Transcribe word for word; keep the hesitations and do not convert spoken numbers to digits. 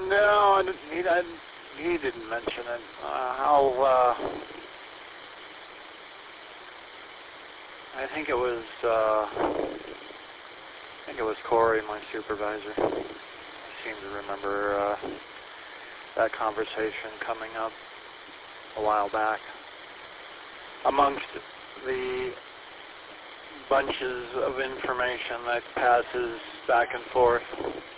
No, I didn't, he, I, he didn't mention it. Uh, I'll, uh, I think it was, uh, I think it was Corey, my supervisor. I seem to remember uh, that conversation coming up a while back. Amongst the bunches of information that passes back and forth